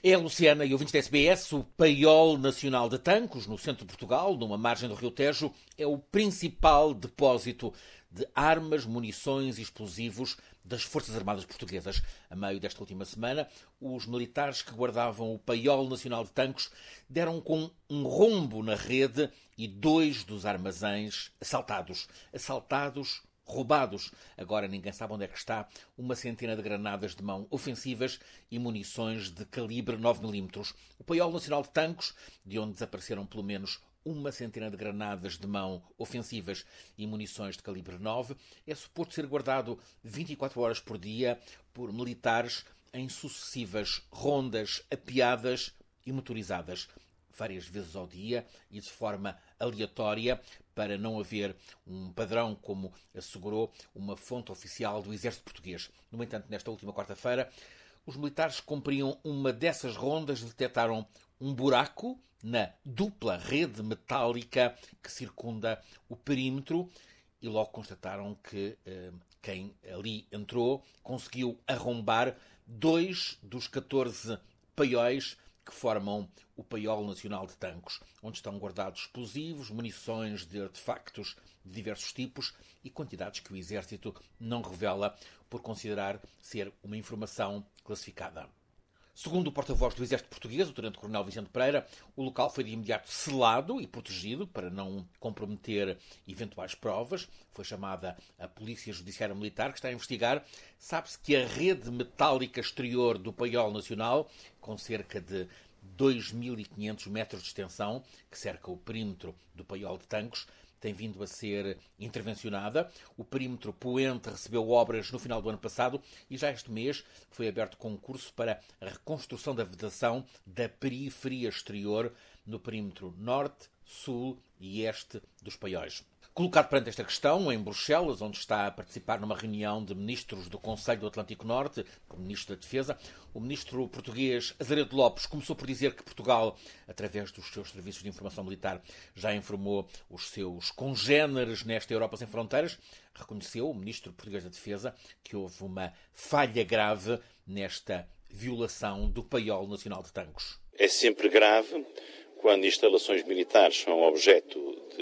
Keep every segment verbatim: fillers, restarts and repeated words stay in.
É a Luciana e ouvintes da S B S, o Paiol Nacional de Tancos, no centro de Portugal, numa margem do Rio Tejo, é o principal depósito de armas, munições e explosivos das Forças Armadas Portuguesas. A meio desta última semana, os militares que guardavam o Paiol Nacional de Tancos deram com um rombo na rede e dois dos armazéns assaltados. Assaltados roubados. Agora ninguém sabe onde é que está uma centena de granadas de mão ofensivas e munições de calibre nove milímetros. O Paiol Nacional de Tancos, de onde desapareceram pelo menos uma centena de granadas de mão ofensivas e munições de calibre nove, é suposto ser guardado vinte e quatro horas por dia por militares em sucessivas rondas apeadas e motorizadas, várias vezes ao dia e de forma aleatória, para não haver um padrão, como assegurou uma fonte oficial do Exército Português. No entanto, nesta última quarta-feira, os militares que cumpriam uma dessas rondas detectaram um buraco na dupla rede metálica que circunda o perímetro e logo constataram que eh, quem ali entrou conseguiu arrombar dois dos catorze paióis que formam o Paiol Nacional de Tancos, onde estão guardados explosivos, munições de artefactos de diversos tipos e quantidades que o Exército não revela por considerar ser uma informação classificada. Segundo o porta-voz do Exército Português, o tenente-coronel Vicente Pereira, o local foi de imediato selado e protegido para não comprometer eventuais provas. Foi chamada a Polícia Judiciária Militar, que está a investigar. Sabe-se que a rede metálica exterior do Paiol Nacional, com cerca de dois mil e quinhentos metros de extensão, que cerca o perímetro do Paiol de Tancos, tem vindo a ser intervencionada. O perímetro poente recebeu obras no final do ano passado e já este mês foi aberto concurso para a reconstrução da vedação da periferia exterior no perímetro norte, sul e este dos paióis. Colocado perante esta questão, em Bruxelas, onde está a participar numa reunião de ministros do Conselho do Atlântico Norte, com o ministro da Defesa, o ministro português Azeredo Lopes começou por dizer que Portugal, através dos seus serviços de informação militar, já informou os seus congéneres nesta Europa Sem Fronteiras. Reconheceu o ministro português da Defesa que houve uma falha grave nesta violação do Paiol Nacional de Tancos. É sempre grave quando instalações militares são objeto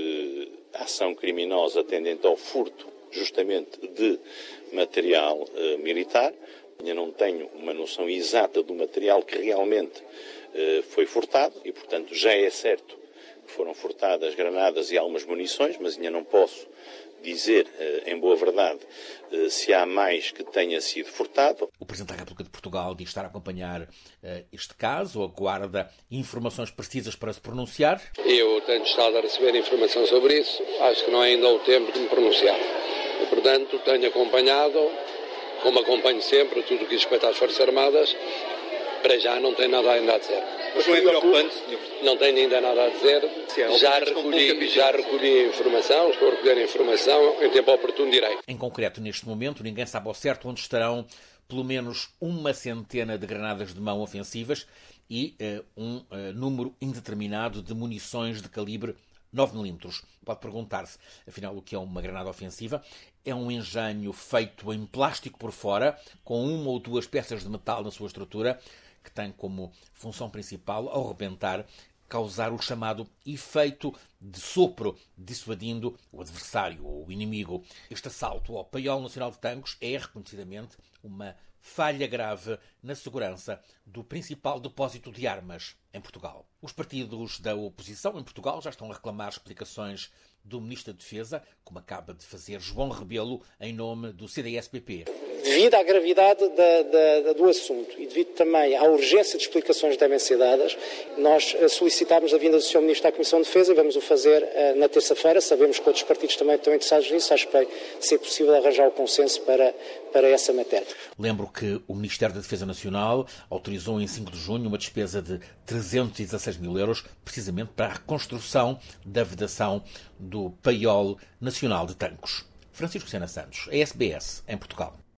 de ação criminosa tendente ao furto, justamente, de material eh, militar. Eu não tenho uma noção exata do material que realmente eh, foi furtado e, portanto, já é certo que foram furtadas granadas e algumas munições, mas ainda não posso dizer, eh, em boa verdade, eh, se há mais que tenha sido furtado. O Presidente da República de Portugal diz estar a acompanhar eh, este caso, aguarda informações precisas para se pronunciar. Eu tenho estado a receber informação sobre isso, acho que não é ainda o tempo de me pronunciar. E, portanto, tenho acompanhado, como acompanho sempre, tudo o que diz respeito às Forças Armadas. Para já não tenho nada ainda a dizer. Mas não é preocupante, senhor? Não tenho ainda nada a dizer. É, já, recolhi, já recolhi a informação, estou a recolher a informação, em tempo oportuno direi. Em concreto, neste momento, ninguém sabe ao certo onde estarão pelo menos uma centena de granadas de mão ofensivas e uh, um uh, número indeterminado de munições de calibre nove milímetros. Pode perguntar-se, afinal, o que é uma granada ofensiva? É um engenho feito em plástico por fora, com uma ou duas peças de metal na sua estrutura, que tem como função principal, ao rebentar, causar o chamado efeito de sopro, dissuadindo o adversário ou o inimigo. Este assalto ao Paiol Nacional de Tancos é, reconhecidamente, uma falha grave na segurança do principal depósito de armas em Portugal. Os partidos da oposição em Portugal já estão a reclamar explicações do Ministro da Defesa, como acaba de fazer João Rebelo, em nome do C D S P P. Devido à gravidade da, da, do assunto e devido também à urgência de explicações que devem ser dadas, nós solicitámos a vinda do senhor Ministro à Comissão de Defesa e vamos o fazer uh, na terça-feira. Sabemos que outros partidos também estão interessados nisso, acho que vai ser possível arranjar o consenso para, para essa matéria. Lembro que o Ministério da Defesa Nacional autorizou em cinco de junho uma despesa de trezentos e dezasseis mil euros, precisamente para a reconstrução da vedação do Paiol Nacional de Tancos. Francisco Sena Santos, A S B S, em Portugal.